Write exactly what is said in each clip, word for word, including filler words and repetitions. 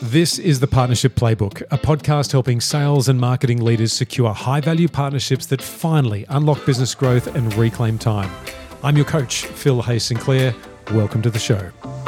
This is the Partnership Playbook, a podcast helping sales and marketing leaders secure high-value partnerships that finally unlock business growth and reclaim time. I'm your coach, Phil Hayes Sinclair. Welcome to the show.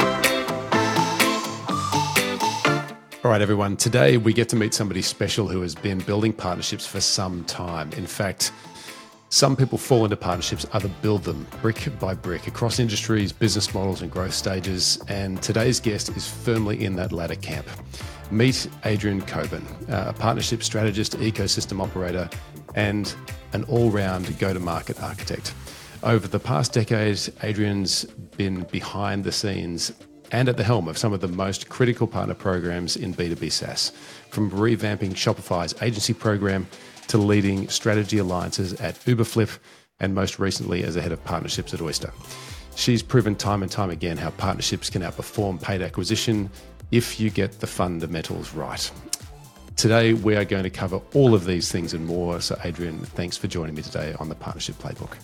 All right, everyone. Today we get to meet somebody special who has been building partnerships for some time. In fact, some people fall into partnerships, others build them brick by brick across industries, business models and growth stages. And today's guest is firmly in that latter camp. Meet Adrian Coburn, a partnership strategist, ecosystem operator, and an all-round go-to-market architect. Over the past decade, Adrian's been behind the scenes and at the helm of some of the most critical partner programs in B two B SaaS, from revamping Shopify's agency program to leading strategy alliances at Uberflip, and most recently as a head of partnerships at Oyster. She's proven time and time again how partnerships can outperform paid acquisition if you get the fundamentals right. Today, we are going to cover all of these things and more. So Adrian, thanks for joining me today on the Partnership Playbook.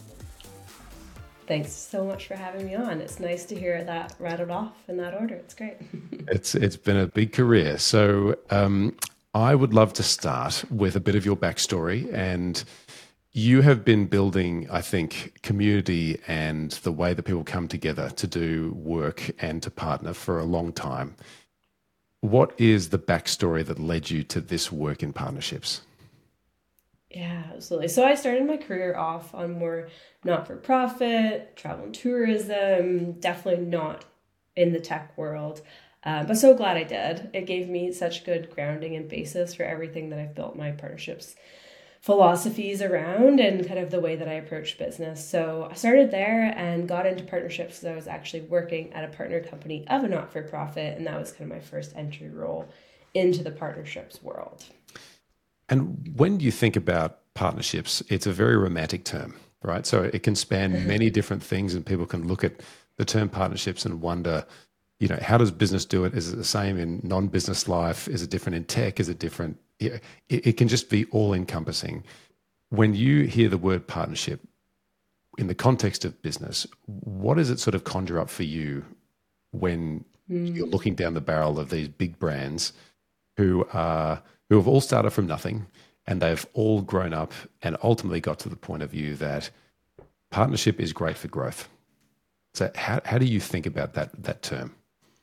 Thanks so much for having me on. It's nice to hear that rattled off in that order. It's great. it's It's been a big career. So um, I would love to start with a bit of your backstory. And you have been building, I think, community and the way that people come together to do work and to partner for a long time. What is the backstory that led you to this work in partnerships? Yeah, absolutely. So I started my career off on more not-for-profit, travel and tourism, definitely not in the tech world. Uh, but so glad I did. It gave me such good grounding and basis for everything that I've built my partnerships philosophies around and kind of the way that I approach business. So I started there and got into partnerships because I was actually working at a partner company of a not-for-profit, and that was kind of my first entry role into the partnerships world. And when you think about partnerships, it's a very romantic term, right? So it can span many different things, and people can look at the term partnerships and wonder, you know, how does business do it? Is it the same in non-business life? Is it different in tech? Is it different? It, it can just be all-encompassing. When you hear the word partnership in the context of business, what does it sort of conjure up for you when mm. you're looking down the barrel of these big brands who are who have all started from nothing, and they've all grown up and ultimately got to the point of view that partnership is great for growth? So how how do you think about that that term?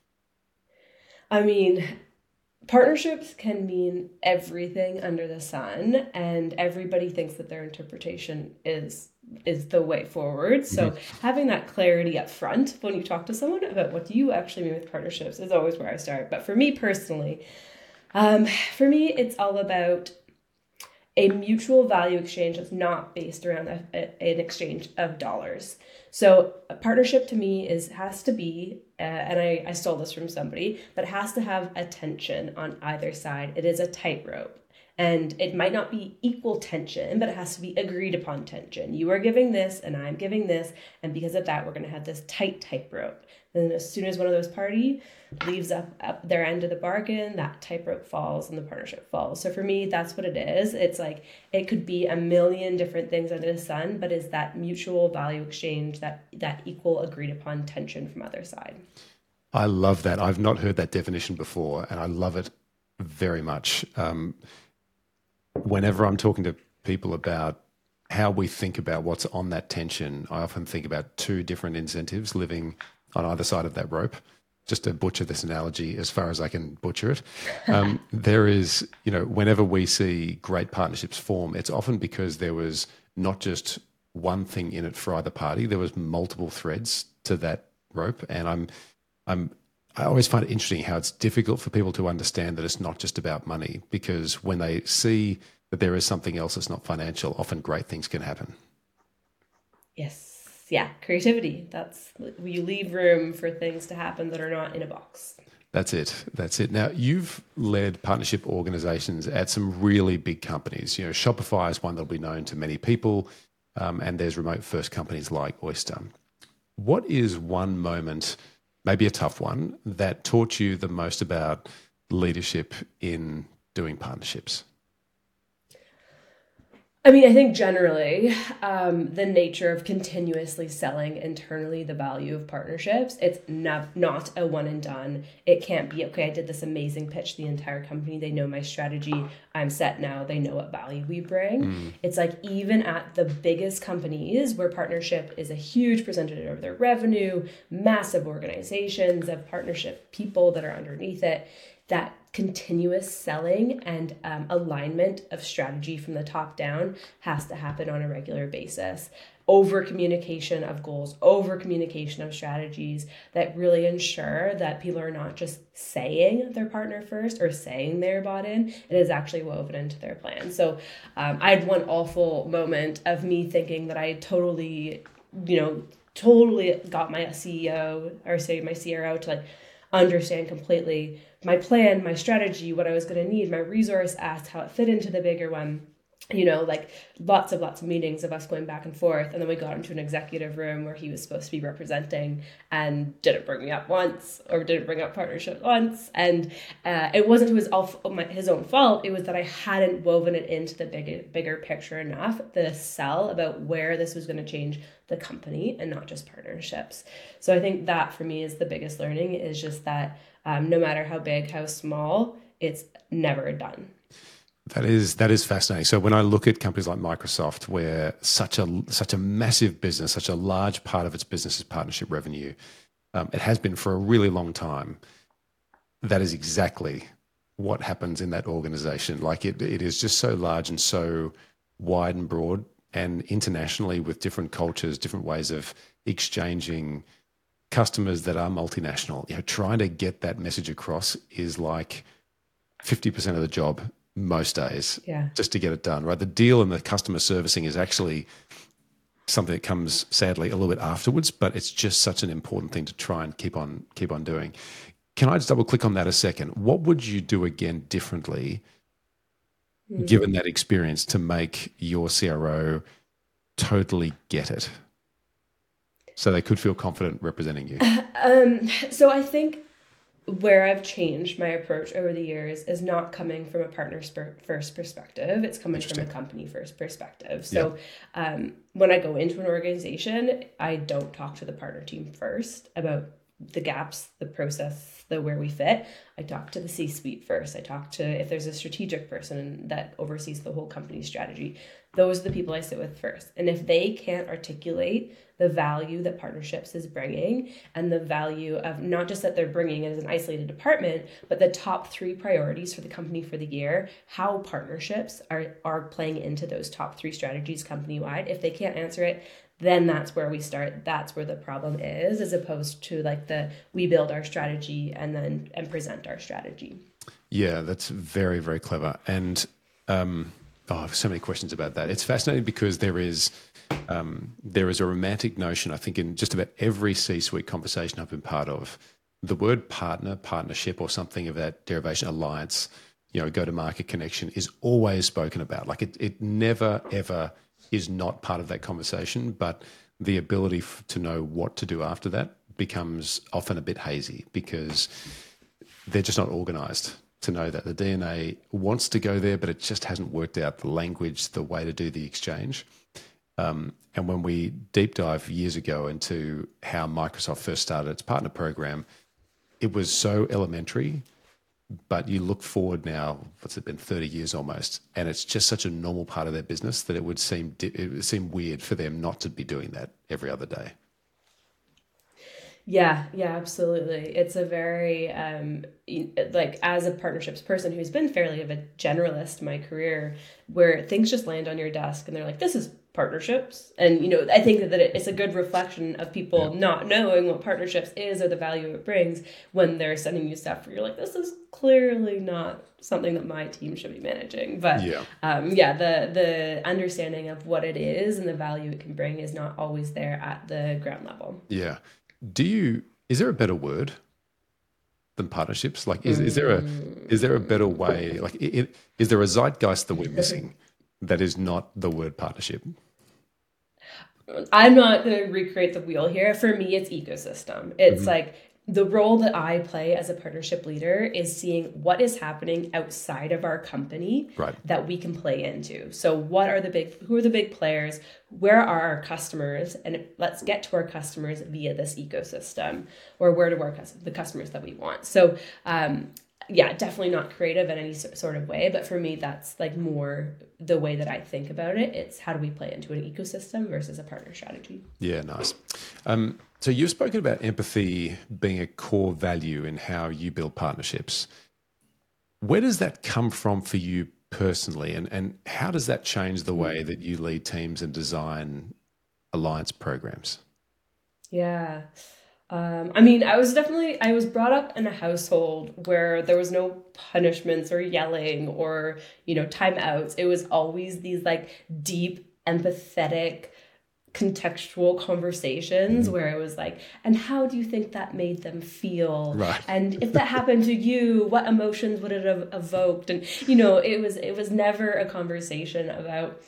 I mean, partnerships can mean everything under the sun, and everybody thinks that their interpretation is is the way forward. So mm-hmm. having that clarity up front when you talk to someone about what do you actually mean with partnerships is always where I start. But for me personally, um, for me, it's all about a mutual value exchange that's not based around a, a, an exchange of dollars. So a partnership to me is has to be, uh, and I, I stole this from somebody, but it has to have a tension on either side. It is a tightrope. And it might not be equal tension, but it has to be agreed upon tension. You are giving this and I'm giving this. And because of that, we're going to have this tight tightrope. And as soon as one of those parties leaves up, up their end of the bargain, that tightrope falls and the partnership falls. So for me, that's what it is. It's like it could be a million different things under the sun, but is that mutual value exchange, that that equal agreed upon tension from other side. I love that. I've not heard that definition before, and I love it very much. Um, whenever I'm talking to people about how we think about what's on that tension, I often think about two different incentives living on either side of that rope. Just to butcher this analogy as far as I can butcher it, um, there is, you know, whenever we see great partnerships form, it's often because there was not just one thing in it for either party. There was multiple threads to that rope, and I'm, I'm, I always find it interesting how it's difficult for people to understand that it's not just about money, because when they see that there is something else that's not financial, often great things can happen. Yes. Yeah, creativity. That's, you leave room for things to happen that are not in a box. That's it. That's it. Now, you've led partnership organizations at some really big companies. You know, Shopify is one that'll be known to many people, um, and there's remote first companies like Oyster. What is one moment, maybe a tough one, that taught you the most about leadership in doing partnerships? I mean, I think generally, um, the nature of continuously selling internally the value of partnerships, it's not, not a one and done. It can't be, okay, I did this amazing pitch to the entire company. They know my strategy. I'm set now. They know what value we bring. Mm. It's like even at the biggest companies where partnership is a huge percentage of their revenue, massive organizations of partnership people that are underneath it, that continuous selling and um, alignment of strategy from the top down has to happen on a regular basis. Over communication of goals, over communication of strategies that really ensure that people are not just saying their partner first or saying they're bought in. It is actually woven into their plan. So um, I had one awful moment of me thinking that I totally, you know, totally got my C E O or say my C R O to like understand completely my plan, my strategy, what I was going to need, my resource ask, how it fit into the bigger one. You know, like lots of lots of meetings of us going back and forth. And then we got into an executive room where he was supposed to be representing and didn't bring me up once or didn't bring up partnership once. And uh, it wasn't his, his own fault. It was that I hadn't woven it into the big, bigger picture enough, the sell about where this was going to change the company and not just partnerships. So I think that for me is the biggest learning, is just that um, no matter how big, how small, it's never done. That is that is fascinating. So when I look at companies like Microsoft, where such a such a massive business, such a large part of its business is partnership revenue, um, it has been for a really long time. That is exactly what happens in that organization. Like it, it is just so large and so wide and broad, and internationally with different cultures, different ways of exchanging customers that are multinational. You know, trying to get that message across is like fifty percent of the job most days, yeah, just to get it done, right? The deal and the customer servicing is actually something that comes sadly a little bit afterwards, but it's just such an important thing to try and keep on keep on doing. Can I just double click on that a second? What would you do again differently, mm. given that experience, to make your C R O totally get it, so they could feel confident representing you? Um, so I think where I've changed my approach over the years is not coming from a partner first perspective. It's coming from a company first perspective. So yeah. um, when I go into an organization, I don't talk to the partner team first about the gaps, the process, the where we fit. I talk to the C-suite first. I talk to, if there's a strategic person that oversees the whole company strategy, those are the people I sit with first. And if they can't articulate the value that partnerships is bringing, and the value of not just that they're bringing as an isolated department, but the top three priorities for the company for the year, how partnerships are, are playing into those top three strategies company-wide. If they can't answer it, then that's where we start. That's where the problem is, as opposed to like the, we build our strategy and then and present our strategy. Yeah, that's very, very clever. And um, oh, I have so many questions about that. It's fascinating because there is um, there is a romantic notion, I think, in just about every C-suite conversation I've been part of. The word partner, partnership, or something of that derivation, alliance, you know, go-to-market connection, is always spoken about. Like it, it never, ever is not part of that conversation, but the ability f- to know what to do after that becomes often a bit hazy because they're just not organized to know that. The D N A wants to go there, but it just hasn't worked out the language, the way to do the exchange. Um, and when we deep dive years ago into how Microsoft first started its partner program, it was so elementary. But you look forward now, what's it been, thirty years almost, and it's just such a normal part of their business that it would seem it would seem weird for them not to be doing that every other day. Yeah, yeah, absolutely. It's a very, um, like as a partnerships person who's been fairly of a generalist in my career, where things just land on your desk and they're like, this is partnerships. And, you know, I think that it's a good reflection of people yeah. not knowing what partnerships is or the value it brings when they're sending you stuff where you're like, this is clearly not something that my team should be managing. But yeah, um, yeah the, the understanding of what it is and the value it can bring is not always there at the ground level. Yeah. Do you, is there a better word than partnerships? Like, is, is there a, is there a better way? Like, it, is there a zeitgeist that we're missing that is not the word partnership? I'm not going to recreate the wheel here. For me, it's ecosystem. It's mm-hmm. like the role that I play as a partnership leader is seeing what is happening outside of our company Right. that we can play into. So what are the big, who are the big players? Where are our customers? And let's get to our customers via this ecosystem, or where do our the customers that we want. So um, yeah, definitely not creative in any sort of way. But for me, that's like more the way that I think about it. It's how do we play into an ecosystem versus a partner strategy. Yeah, nice. Um, so you've spoken about empathy being a core value in how you build partnerships. Where does that come from for you personally? And, and how does that change the way that you lead teams and design alliance programs? Yeah. Um, I mean, I was definitely, I was brought up in a household where there was no punishments or yelling or, you know, timeouts. It was always these like deep, empathetic, contextual conversations Mm-hmm. where it was like, and how do you think that made them feel? Right. And if that happened to you, what emotions would it have evoked? And, you know, it was, it was never a conversation about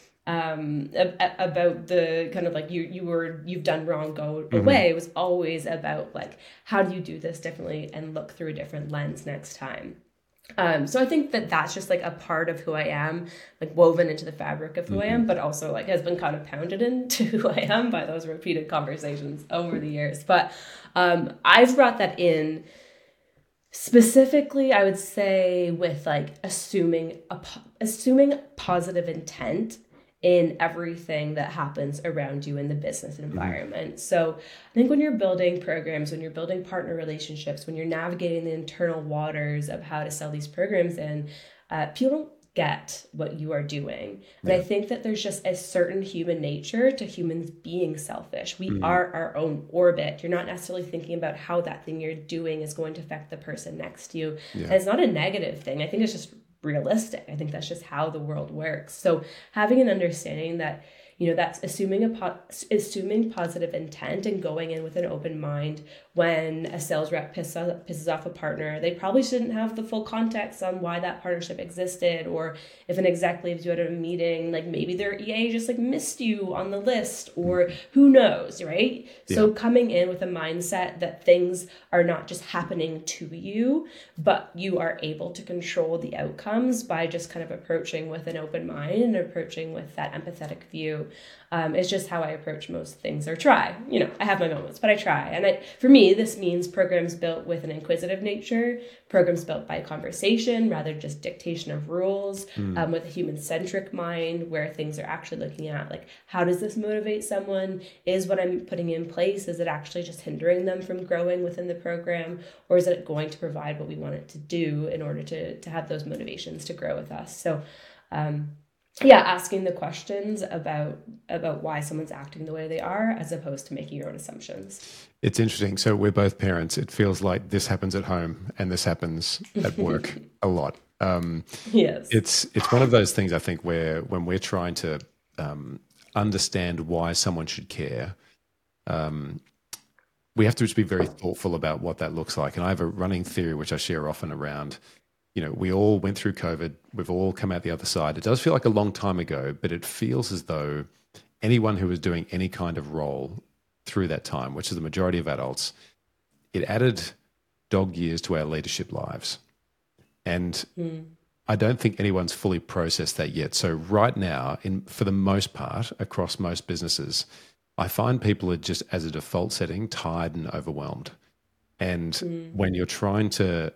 um a- about the kind of like you you were you've done wrong, go away. Mm-hmm. It was always about like, how do you do this differently and look through a different lens next time. Um, so I think that that's just like a part of who I am, like woven into the fabric of who I Mm-hmm. am, but also like has been kind of pounded into who I am by those repeated conversations over the years. But um, I've brought that in specifically, I would say, with like assuming a po- assuming positive intent in everything that happens around you in the business environment. So I think when you're building programs, when you're building partner relationships, when you're navigating the internal waters of how to sell these programs in, uh, people don't get what you are doing. And Yeah. I think that there's just a certain human nature to humans being selfish. We Mm-hmm. are our own orbit. You're not necessarily thinking about how that thing you're doing is going to affect the person next to you. Yeah. And it's not a negative thing. I think it's just realistic. I think that's just how the world works. So having an understanding that, you know, that's assuming a po- assuming positive intent and going in with an open mind. When a sales rep pisses, pisses off a partner, they probably shouldn't have the full context on why that partnership existed. Or if an exec leaves you at a meeting, like maybe their E A just like missed you on the list, or who knows, right? Yeah. So coming in with a mindset that things are not just happening to you, but you are able to control the outcomes by just kind of approaching with an open mind and approaching with that empathetic view. Um, it's just how I approach most things, or try. You know, I have my moments, but I try. And I, for me, this means programs built with an inquisitive nature, programs built by conversation rather than just dictation of rules, Mm. um, with a human-centric mind where things are actually looking at, like, how does this motivate someone? Is what I'm putting in place, is it actually just hindering them from growing within the program? Or is it going to provide what we want it to do in order to, to have those motivations to grow with us? So, um, yeah, asking the questions about about why someone's acting the way they are, as opposed to making your own assumptions. It's interesting. So we're both parents. It feels like this happens at home and this happens at work a lot. Um, Yes. it's it's one of those things, I think, where when we're trying to um, understand why someone should care, um, we have to just be very thoughtful about what that looks like. And I have a running theory, which I share often around, you know, we all went through COVID. We've all come out the other side. It does feel like a long time ago, but it feels as though anyone who was doing any kind of role through that time, which is the majority of adults, it added dog years to our leadership lives. And Mm. I don't think anyone's fully processed that yet. So right now, in for the most part, across most businesses, I find people are just, as a default setting, tired and overwhelmed. And Mm. when you're trying to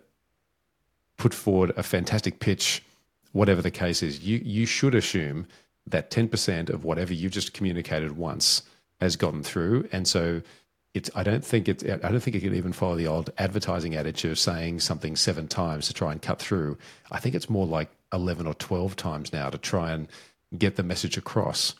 put forward a fantastic pitch, whatever the case is, you you should assume that ten percent of whatever you just communicated once has gotten through. And so it's, I don't think it, I don't think it can even follow the old advertising adage of saying something seven times to try and cut through. I think it's more like eleven or twelve times now to try and get the message across,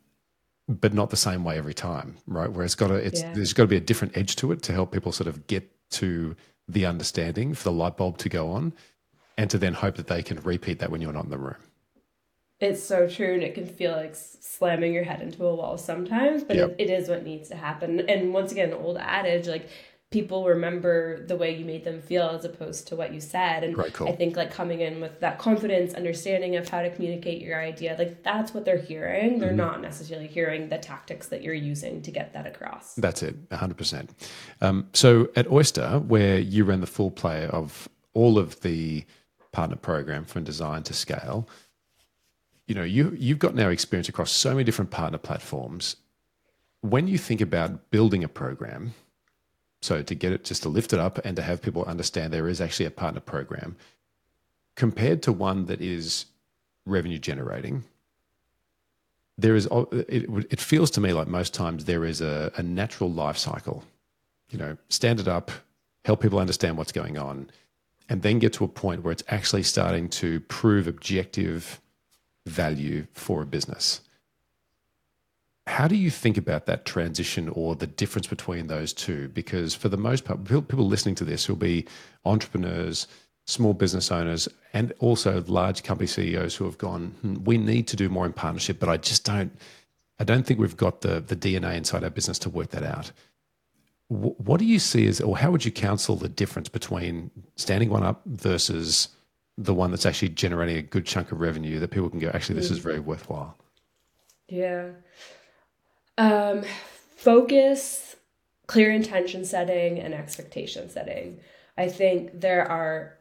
but not the same way every time, right? Where it's got to, it's, Yeah. there's got to be a different edge to it to help people sort of get to the understanding, for the light bulb to go on, and to then hope that they can repeat that when you're not in the room. It's so true, and it can feel like slamming your head into a wall sometimes, but Yep. it, it is what needs to happen. And once again, the old adage, like, people remember the way you made them feel as opposed to what you said. And Great call. I think like coming in with that confidence, understanding of how to communicate your idea, like that's what they're hearing. They're mm-hmm. not necessarily hearing the tactics that you're using to get that across. That's it, one hundred percent. Um, so at Oyster, where you ran the full play of all of the partner program from design to scale, you know, you, you've got now experience across so many different partner platforms. When you think about building a program, so to get it, just to lift it up and to have people understand there is actually a partner program, compared to one that is revenue generating, there is, it, it feels to me like most times there is a, a natural life cycle. You know, stand it up, help people understand what's going on, and then get to a point where it's actually starting to prove objective value for a business. How do you think about that transition or the difference between those two? Because for the most part, people listening to this will be entrepreneurs, small business owners, and also large company C E Os who have gone, hmm, we need to do more in partnership, but I just don't, I don't think we've got the, the D N A inside our business to work that out. W- what do you see as, or how would you counsel the difference between standing one up versus the one that's actually generating a good chunk of revenue that people can go, actually, this is very worthwhile? Yeah. Um, focus, clear intention setting, and expectation setting. I think there are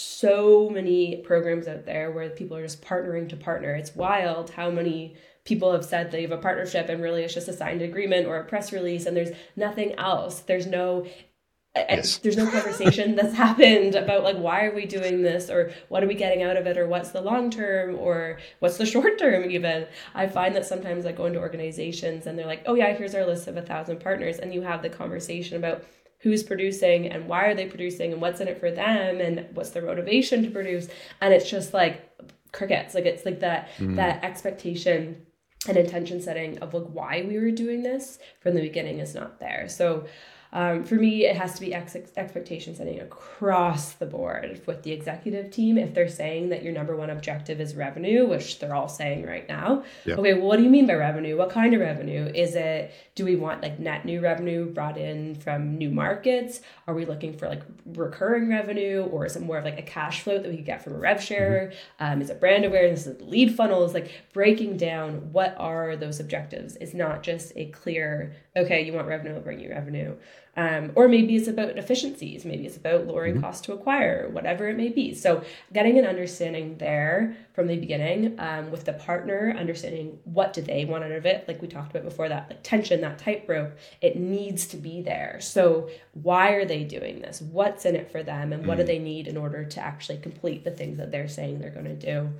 so many programs out there where people are just partnering to partner. It's wild how many people have said they have a partnership and really it's just a signed agreement or a press release and there's nothing else. There's no Yes. There's no conversation that's happened about like, why are we doing this, or what are we getting out of it, or what's the long term, or what's the short term even. I find that sometimes I go into organizations and they're like, oh yeah, here's our list of a thousand partners, and you have the conversation about who's producing and why are they producing and what's in it for them and what's their motivation to produce, and it's just like crickets. Like it's like that mm. that expectation and intention setting of like why we were doing this from the beginning is not there. So Um, for me, it has to be ex- expectation setting across the board with the executive team. If they're saying that your number one objective is revenue, which they're all saying right now, yep. Okay, well, what do you mean by revenue? What kind of revenue? Is it, do we want like net new revenue brought in from new markets? Are we looking for like recurring revenue, or is it more of like a cash flow that we could get from a rev share? Mm-hmm. Um, is it brand awareness? Is it lead funnels? Like breaking down what are those objectives is not just a clear, okay, you want revenue, I'll bring you revenue. Um, or maybe it's about efficiencies. Maybe it's about lowering mm-hmm. cost to acquire, whatever it may be. So getting an understanding there from the beginning um, with the partner, understanding what do they want out of it. Like we talked about before, that like tension, that tightrope, it needs to be there. So why are they doing this? What's in it for them? And what mm-hmm. do they need in order to actually complete the things that they're saying they're going to do?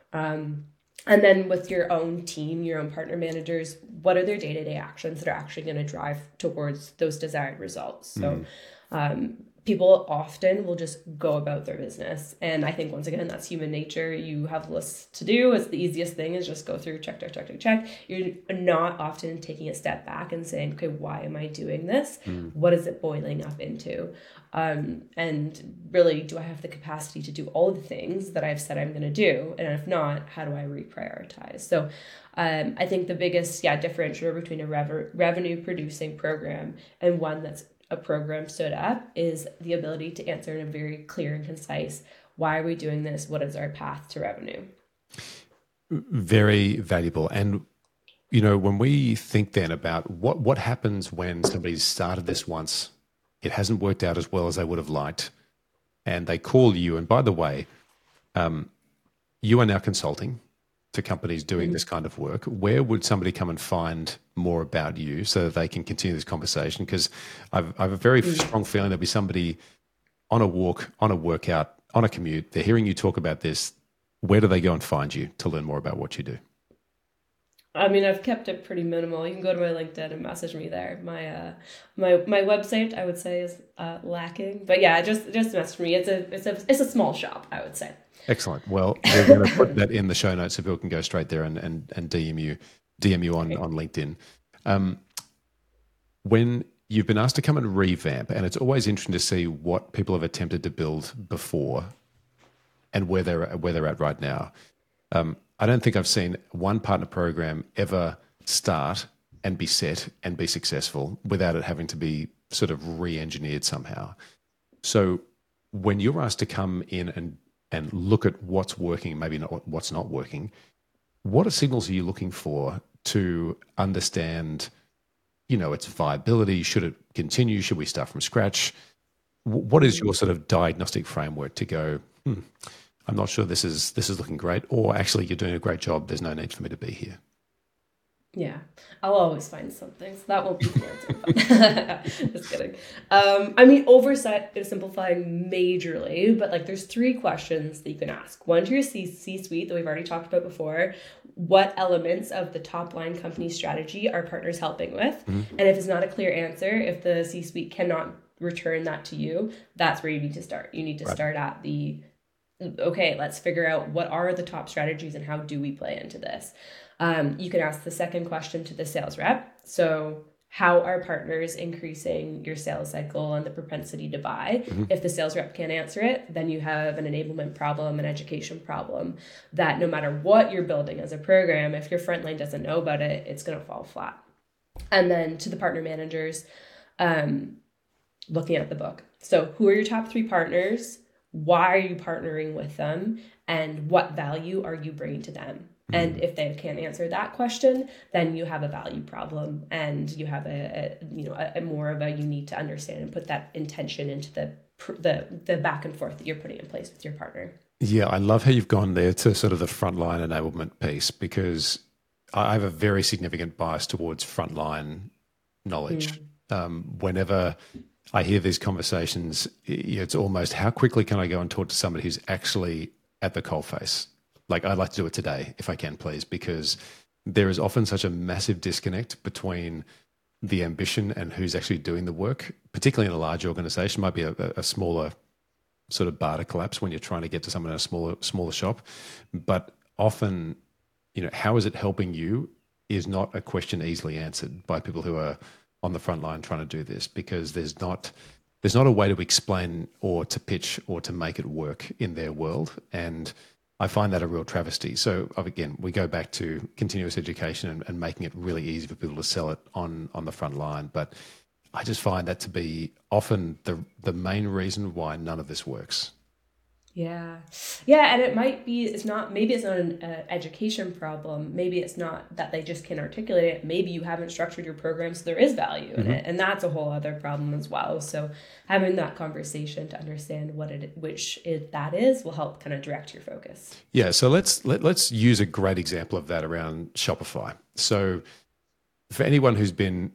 Um, And then with your own team, your own partner managers, what are their day-to-day actions that are actually going to drive towards those desired results? So mm. um, people often will just go about their business. And I think, once again, that's human nature. You have lists to do. It's the easiest thing is just go through, check, check, check, check, check. You're not often taking a step back and saying, okay, why am I doing this? Mm. What is it boiling up into? Um, and really, do I have the capacity to do all of the things that I've said I'm going to do? And if not, how do I reprioritize? So um, I think the biggest yeah differentiator between a rev- revenue producing program and one that's a program stood up is the ability to answer in a very clear and concise, why are we doing this? What is our path to revenue? Very valuable. And, you know, when we think then about what, what happens when somebody's started this once, it hasn't worked out as well as they would have liked, and they call you, and by the way, um, you are now consulting to companies doing mm-hmm. this kind of work. Where would somebody come and find more about you so that they can continue this conversation? Because I've, I have a very mm-hmm. strong feeling there'll be somebody on a walk, on a workout, on a commute, they're hearing you talk about this. Where do they go and find you to learn more about what you do? I mean, I've kept it pretty minimal. You can go to my LinkedIn and message me there. My uh, my my website, I would say, is uh, lacking. But yeah, just just message me. It's a it's a it's a small shop, I would say. Excellent. Well, we're going to put that in the show notes so people can go straight there and and, and D M you D M you on, on LinkedIn. Um, when you've been asked to come and revamp, and it's always interesting to see what people have attempted to build before and where they're where they're at right now. Um, I don't think I've seen one partner program ever start and be set and be successful without it having to be sort of re-engineered somehow. So when you're asked to come in and, and look at what's working, maybe not what's not working, what are signals are you looking for to understand, you know, its viability? Should it continue? Should we start from scratch? What is your sort of diagnostic framework to go, hmm, I'm not sure this is this is looking great, or actually you're doing a great job, there's no need for me to be here? Yeah, I'll always find something. So that won't be the answer. Just kidding. Um, I mean, oversight is simplifying majorly, but like there's three questions that you can ask. One to your C- C-suite that we've already talked about before. What elements of the top line company strategy are partners helping with? Mm-hmm. And if it's not a clear answer, if the C-suite cannot return that to you, that's where you need to start. You need to right. start at the, okay, let's figure out what are the top strategies and how do we play into this? Um, you can ask the second question to the sales rep. So how are partners increasing your sales cycle and the propensity to buy? Mm-hmm. If the sales rep can't answer it, then you have an enablement problem, an education problem that no matter what you're building as a program, if your frontline doesn't know about it, it's going to fall flat. And then to the partner managers, um, looking at the book. So who are your top three partners? Why are you partnering with them? And what value are you bringing to them? And if they can't answer that question, then you have a value problem, and you have a, a you know a, a more of a you need to understand and put that intention into the the the back and forth that you're putting in place with your partner. Yeah, I love how you've gone there to sort of the frontline enablement piece, because I have a very significant bias towards frontline knowledge. Mm. Um, whenever I hear these conversations, it's almost how quickly can I go and talk to somebody who's actually at the coalface? Like, I'd like to do it today, if I can, please, because there is often such a massive disconnect between the ambition and who's actually doing the work, particularly in a large organization. It might be a, a smaller sort of bar to collapse when you're trying to get to someone in a smaller, smaller shop. But often, you know, how is it helping you is not a question easily answered by people who are on the front line trying to do this, because there's not there's not a way to explain or to pitch or to make it work in their world. And I find that a real travesty. So again, we go back to continuous education and, and making it really easy for people to sell it on, on the front line. But I just find that to be often the the main reason why none of this works. Yeah. Yeah. And it might be, it's not, maybe it's not an uh, education problem. Maybe it's not that they just can't articulate it. Maybe you haven't structured your program so there is value in mm-hmm. it. And that's a whole other problem as well. So having that conversation to understand what it, which it, that is, will help kind of direct your focus. Yeah. So let's, let, let's use a great example of that around Shopify. So for anyone who's been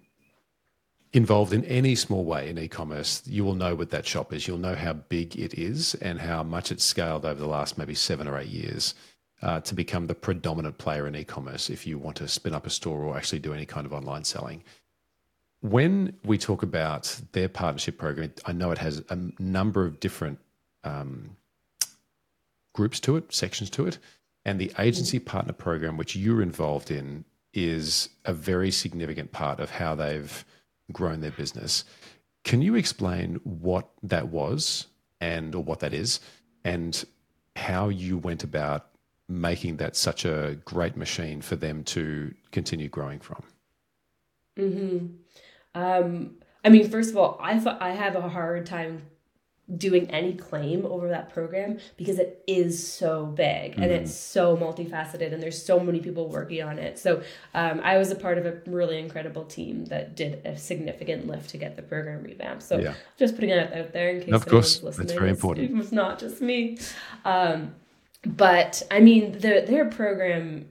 involved in any small way in e-commerce, you will know what that shop is. You'll know how big it is and how much it's scaled over the last maybe seven or eight years uh, to become the predominant player in e-commerce if you want to spin up a store or actually do any kind of online selling. When we talk about their partnership program, I know it has a number of different um, groups to it, sections to it, and the agency partner program, which you're involved in, is a very significant part of how they've grown their business. Can you explain what that was and or what that is and how you went about making that such a great machine for them to continue growing from? Mm-hmm. Um, I mean, first of all, I thought I have a hard time doing any claim over that program because it is so big and mm-hmm. it's so multifaceted and there's so many people working on it. So um, I was a part of a really incredible team that did a significant lift to get the program revamped. So yeah. just putting it out there in case of course, listening. That's very important. It was not just me. Um, but I mean, the, their program,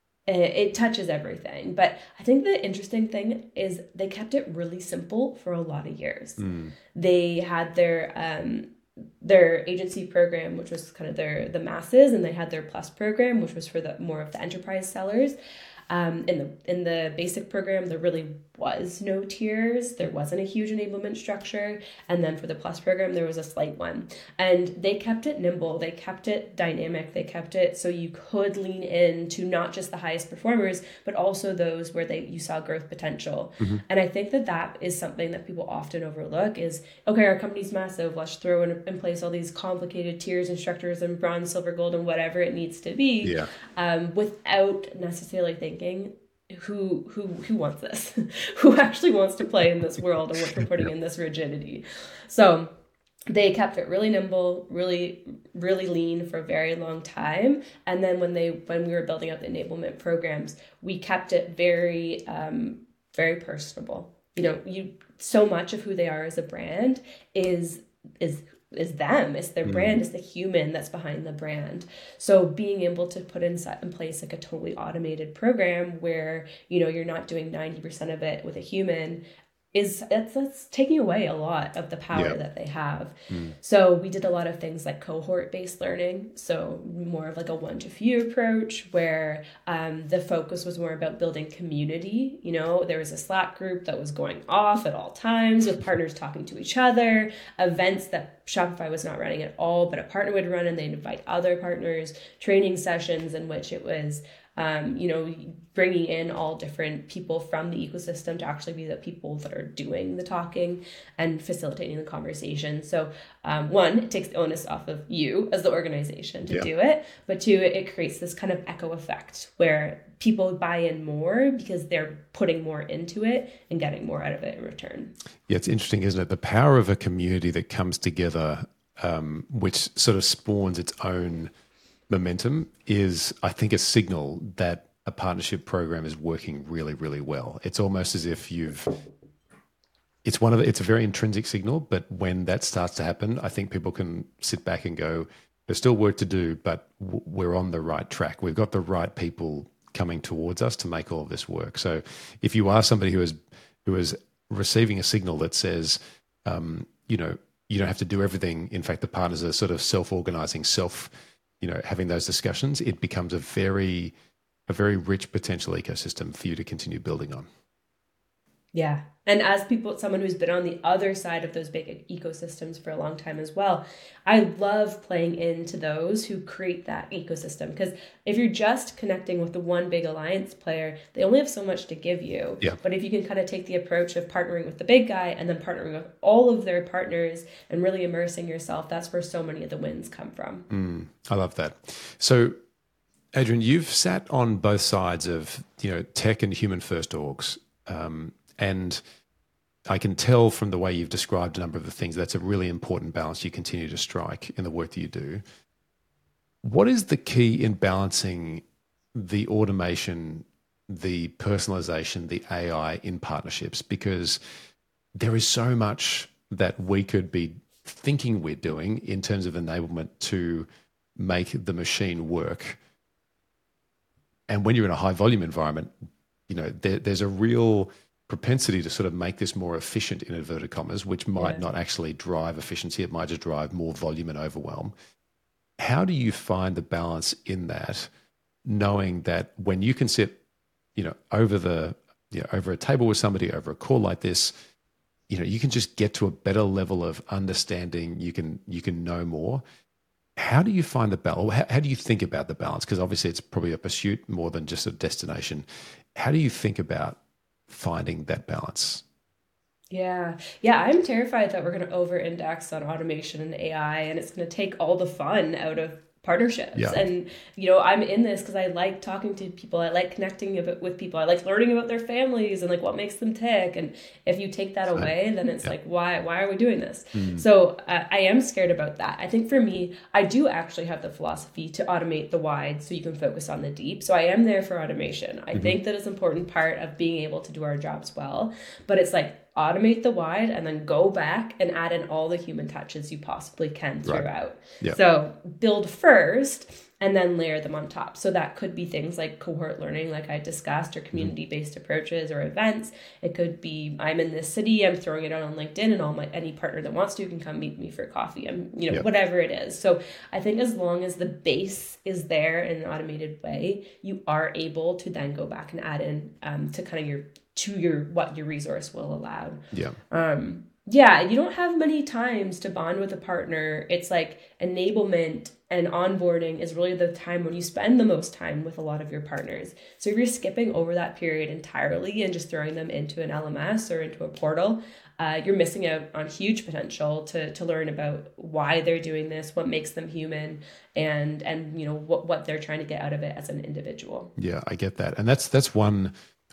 it touches everything. But I think the interesting thing is they kept it really simple for a lot of years. Mm. They had their um, their agency program, which was kind of their the masses, and they had their plus program, which was for the more of the enterprise sellers. Um, in the in the basic program, there really was no tiers. There wasn't a huge enablement structure. And then for the plus program, there was a slight one. And they kept it nimble. They kept it dynamic. They kept it so you could lean in to not just the highest performers, but also those where they you saw growth potential. Mm-hmm. And I think that that is something that people often overlook is, okay, our company's massive. Let's throw in, in place all these complicated tiers and structures and bronze, silver, gold, and whatever it needs to be, yeah. um, without necessarily thinking who who who wants this? Who actually wants to play in this world in which we're putting in this rigidity? So they kept it really nimble, really, really lean for a very long time. And then when they when we were building up the enablement programs, we kept it very, um, very personable. You know, you so much of who they are as a brand is is is them. It's their mm. brand, it's the human that's behind the brand. So being able to put in, in place like a totally automated program where, you know, you're not doing ninety percent of it with a human is it's, it's taking away a lot of the power yeah. that they have. Mm. So we did a lot of things like cohort-based learning. So more of like a one to few approach where um, the focus was more about building community. You know, there was a Slack group that was going off at all times with partners talking to each other, events that Shopify was not running at all, but a partner would run and they'd invite other partners, training sessions in which it was Um, you know, bringing in all different people from the ecosystem to actually be the people that are doing the talking and facilitating the conversation. So um, one, it takes the onus off of you as the organization to yeah. do it, but two, it creates this kind of echo effect where people buy in more because they're putting more into it and getting more out of it in return. Yeah, it's interesting, isn't it? The power of a community that comes together, um, which sort of spawns its own momentum is, I think, a signal that a partnership program is working really, really well. It's almost as if you've, it's one of the, it's a very intrinsic signal, but when that starts to happen, I think people can sit back and go, there's still work to do, but w- we're on the right track. We've got the right people coming towards us to make all of this work. So if you are somebody who is, who is receiving a signal that says, um, you know, you don't have to do everything. In fact, the partners are sort of self-organizing, self you know, having those discussions, it becomes a very, a very rich potential ecosystem for you to continue building on. Yeah. And as people, someone who's been on the other side of those big ecosystems for a long time as well, I love playing into those who create that ecosystem. Because if you're just connecting with the one big alliance player, they only have so much to give you. Yeah. But if you can kind of take the approach of partnering with the big guy and then partnering with all of their partners and really immersing yourself, that's where so many of the wins come from. Mm, I love that. So, Adrian, you've sat on both sides of, you know, tech and human first orgs. Um, And I can tell from the way you've described a number of the things, that's a really important balance you continue to strike in the work that you do. What is the key in balancing the automation, the personalization, the A I in partnerships? Because there is so much that we could be thinking we're doing in terms of enablement to make the machine work. And when you're in a high volume environment, you know, there, there's a real propensity to sort of make this more efficient in inverted commas, which might yeah. not actually drive efficiency. It might just drive more volume and overwhelm. How do you find the balance in that, knowing that when you can sit, you know, over the, you know, over a table with somebody, over a call like this, you know, you can just get to a better level of understanding. You can, you can know more. How do you find the balance? How, how do you think about the balance? Because obviously it's probably a pursuit more than just a destination. How do you think about finding that balance? Yeah. Yeah. I'm terrified that we're going to over index on automation and A I, and it's going to take all the fun out of partnerships. Yeah. And, you know, I'm in this because I like talking to people. I like connecting a bit with people. I like learning about their families and like what makes them tick. And if you take that away, then it's yeah. like, why, why are we doing this? Mm. So uh, I am scared about that. I think for me, I do actually have the philosophy to automate the wide so you can focus on the deep. So I am there for automation. I mm-hmm. think that is an important part of being able to do our jobs well, but it's like, automate the wide and then go back and add in all the human touches you possibly can throughout. Right. Yep. So build first and then layer them on top. So that could be things like cohort learning, like I discussed, or community-based mm-hmm. approaches or events. It could be, I'm in this city, I'm throwing it out on LinkedIn, and all my any partner that wants to can come meet me for coffee. I'm, you know, yep. whatever it is. So I think as long as the base is there in an automated way, you are able to then go back and add in um, to kind of your to your what your resource will allow. Yeah. Um, yeah, you don't have many times to bond with a partner. It's like enablement and onboarding is really the time when you spend the most time with a lot of your partners. So if you're skipping over that period entirely and just throwing them into an L M S or into a portal, uh, you're missing out on huge potential to to learn about why they're doing this, what makes them human, and and you know what what they're trying to get out of it as an individual. Yeah, I get that, and that's that's one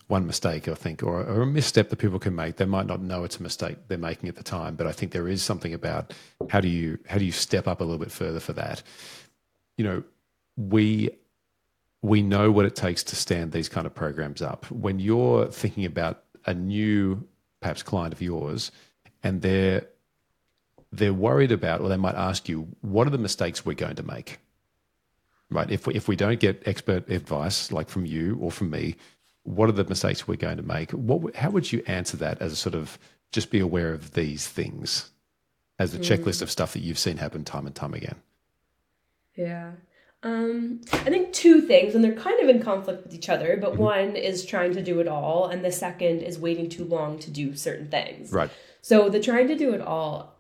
one mistake, I think, or, or a misstep that people can make. They might not know it's a mistake they're making at the time, but I think there is something about how do you how do you step up a little bit further for that. You know, we we know what it takes to stand these kind of programs up. When you're thinking about a new perhaps client of yours, and they're they're worried about, or they might ask you, what are the mistakes we're going to make? Right? If we, if we don't get expert advice like from you or from me, what are the mistakes we're going to make? What, how would you answer that as a sort of just be aware of these things as a mm. checklist of stuff that you've seen happen time and time again? Yeah. Um, I think two things, and they're kind of in conflict with each other, but mm-hmm. one is trying to do it all, and the second is waiting too long to do certain things. Right. So the trying to do it all,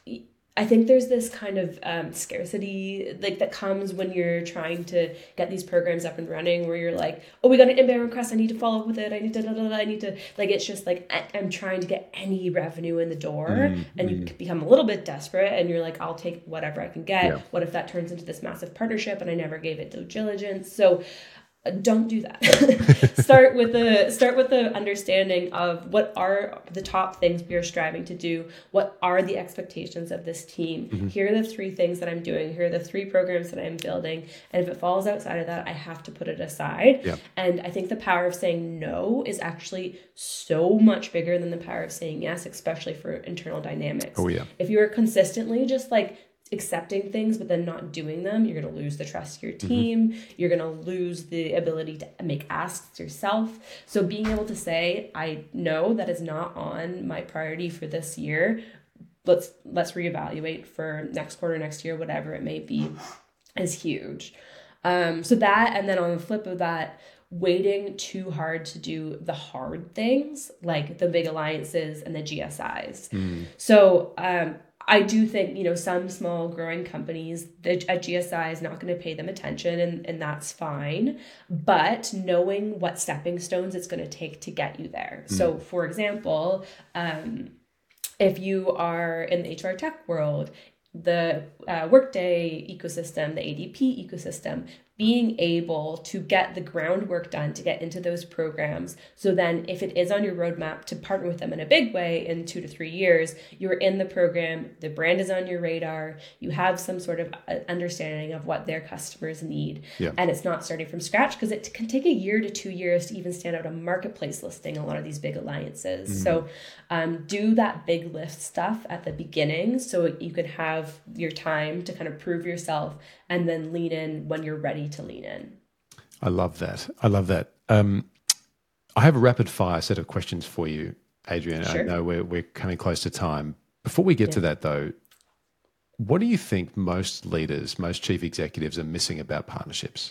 I think there's this kind of um, scarcity like that comes when you're trying to get these programs up and running, where you're like, oh, we got an inbound request, I need to follow up with it, I need to, da, da, da, I need to, like, it's just like, I'm trying to get any revenue in the door, mm-hmm. and you become a little bit desperate, and you're like, I'll take whatever I can get. Yeah. What if that turns into this massive partnership and I never gave it due diligence? So don't do that. start with the start with the understanding of what are the top things we are striving to do. What are the expectations of this team? Mm-hmm. Here are the three things that I'm doing. Here are the three programs that I'm building. And if it falls outside of that, I have to put it aside. Yeah. And I think the power of saying no is actually so much bigger than the power of saying yes, especially for internal dynamics. Oh yeah. If you are consistently just like accepting things but then not doing them, you're going to lose the trust of your team. Mm-hmm. You're going to lose the ability to make asks yourself. So being able to say, I know that is not on my priority for this year. Let's let's reevaluate for next quarter, next year, whatever it may be, is huge. Um, so that, and then on the flip of that, waiting too hard to do the hard things like the big alliances and the G S Is. Mm. So um, I do think, you know, some small growing companies, the, a G S I is not going to pay them attention, and, and that's fine. But knowing what stepping stones it's going to take to get you there. Mm. So, for example, um, if you are in the H R tech world, the uh, Workday ecosystem, the A D P ecosystem, being able to get the groundwork done to get into those programs. So then if it is on your roadmap to partner with them in a big way in two to three years, you're in the program, the brand is on your radar, you have some sort of understanding of what their customers need. Yeah. And it's not starting from scratch, because it can take a year to two years to even stand out a marketplace listing, a lot of these big alliances. Mm-hmm. So um, do that big lift stuff at the beginning so you can have your time to kind of prove yourself, and then lean in when you're ready to lean in. I love that. I love that. Um, I have a rapid fire set of questions for you, Adrienne. Sure. I know we're, we're coming close to time. Before we get yeah. to that though, what do you think most leaders, most chief executives are missing about partnerships?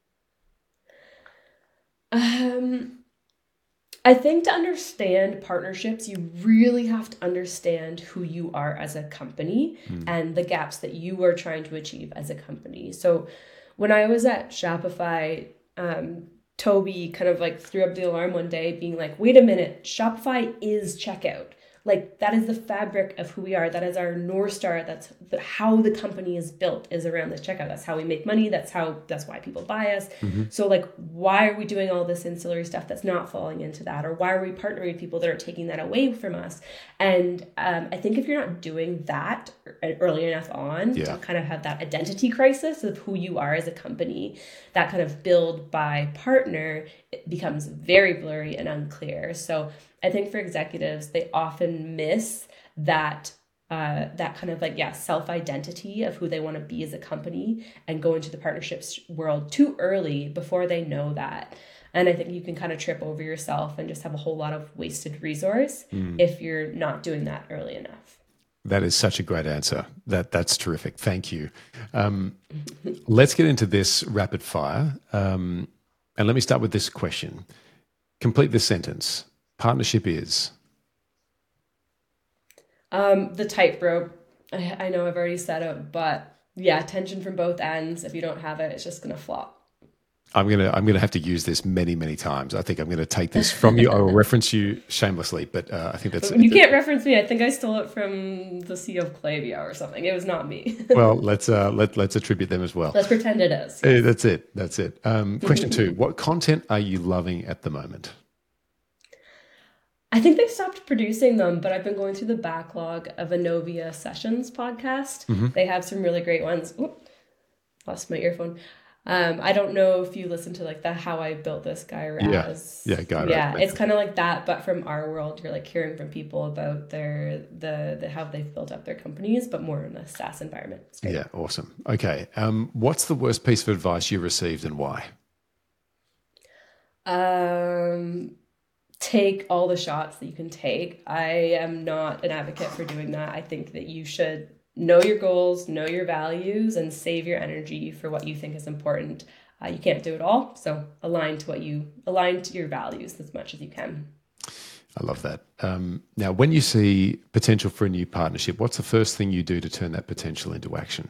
Um, I think to understand partnerships, you really have to understand who you are as a company mm. and the gaps that you are trying to achieve as a company. So when I was at Shopify, um, Toby kind of like threw up the alarm one day being like, wait a minute, Shopify is checkout. Like, that is the fabric of who we are. That is our North Star. That's the, how the company is built, is around this checkout. That's how we make money. That's how, that's why people buy us. Mm-hmm. So like, why are we doing all this ancillary stuff that's not falling into that? Or why are we partnering with people that are taking that away from us? And um, I think if you're not doing that early enough on yeah. to kind of have that identity crisis of who you are as a company, that kind of build by partner, it becomes very blurry and unclear. So I think for executives, they often miss that uh, that kind of like, yeah, self-identity of who they want to be as a company, and go into the partnerships world too early before they know that. And I think you can kind of trip over yourself and just have a whole lot of wasted resource mm. if you're not doing that early enough. That is such a great answer. That That's terrific. Thank you. Um, let's get into this rapid fire. Um, and let me start with this question. Complete this sentence. Partnership is? Um, the tightrope. I, I know I've already said it, but yeah, tension from both ends. If you don't have it, it's just going to flop. I'm gonna I'm gonna have to use this many many times. I think I'm gonna take this from you. I will reference you shamelessly, but uh, I think that's you can't reference me. I think I stole it from the Sea of Clavia or something. It was not me. Well, let's uh, let let's attribute them as well. Let's pretend it is. Hey, that's it. That's it. Um, question two: what content are you loving at the moment? I think they stopped producing them, but I've been going through the backlog of Anovia Sessions podcast. Mm-hmm. They have some really great ones. Oop, lost my earphone. Um, I don't know if you listen to like the How I Built This Guy Raz. Yeah, yeah, Guy Yeah, Raz. It's kind of like that, but from our world, you're like hearing from people about their the, the how they've built up their companies, but more in a SaaS environment. Yeah, awesome. Okay, um, what's the worst piece of advice you received and why? Um. Take all the shots that you can take. I am not an advocate for doing that. I think that you should know your goals, know your values, and save your energy for what you think is important. Uh, you can't do it all, so align to what you align to your values as much as you can. I love that. Um, now, when you see potential for a new partnership, what's the first thing you do to turn that potential into action?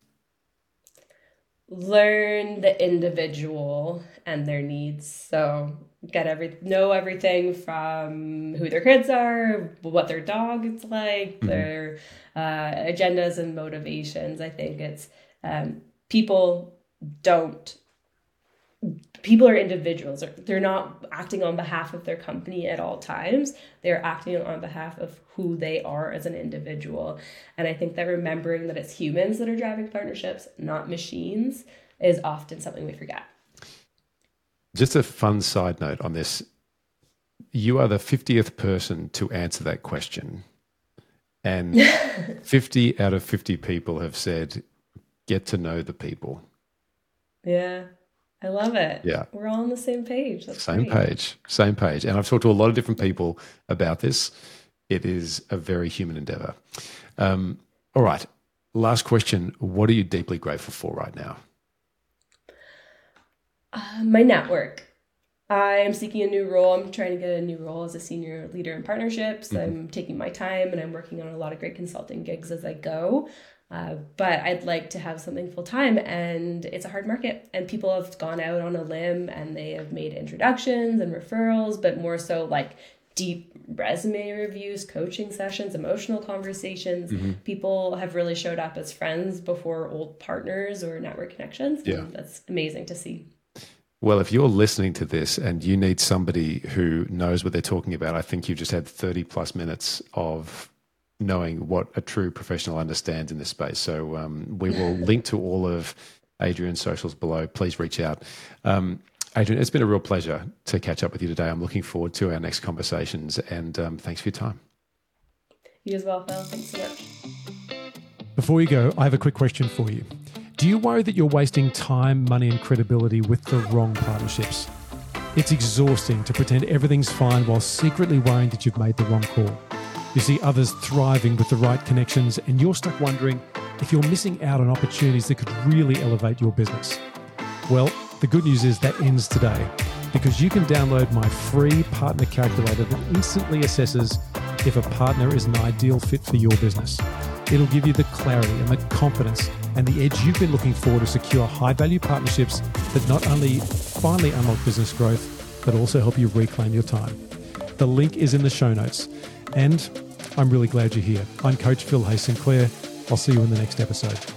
Learn the individual and their needs. So get every know everything from who their kids are, what their dog is like, mm-hmm. their uh, agendas and motivations. I think it's um, people don't. People are individuals. They're not acting on behalf of their company at all times. They're acting on behalf of who they are as an individual. And I think that remembering that it's humans that are driving partnerships, not machines, is often something we forget. Just a fun side note on this. You are the fiftieth person to answer that question. And fifty out of fifty people have said, get to know the people. Yeah. I love it. Yeah. We're all on the same page. That's same great. page, same page. And I've talked to a lot of different people about this. It is a very human endeavor. Um, all right. Last question. What are you deeply grateful for right now? Uh, my network. I am seeking a new role. I'm trying to get a new role as a senior leader in partnerships. Mm-hmm. I'm taking my time and I'm working on a lot of great consulting gigs as I go. Uh, but I'd like to have something full time, and it's a hard market, and people have gone out on a limb and they have made introductions and referrals, but more so like deep resume reviews, coaching sessions, emotional conversations. Mm-hmm. People have really showed up as friends before old partners or network connections. Yeah. That's amazing to see. Well, if you're listening to this and you need somebody who knows what they're talking about, I think you've just had thirty plus minutes of knowing what a true professional understands in this space. So um, we will link to all of Adrian's socials below. Please reach out. Um, Adrian, it's been a real pleasure to catch up with you today. I'm looking forward to our next conversations, and um, thanks for your time. You as well, Phil. Thanks so much. Before you go, I have a quick question for you. Do you worry that you're wasting time, money, and credibility with the wrong partnerships? It's exhausting to pretend everything's fine while secretly worrying that you've made the wrong call. You see others thriving with the right connections, and you're stuck wondering if you're missing out on opportunities that could really elevate your business. Well, the good news is that ends today, because you can download my free partner calculator that instantly assesses if a partner is an ideal fit for your business. It'll give you the clarity and the confidence and the edge you've been looking for to secure high-value partnerships that not only finally unlock business growth, but also help you reclaim your time. The link is in the show notes. And I'm really glad you're here. I'm Coach Phil Hay Sinclair. I'll see you in the next episode.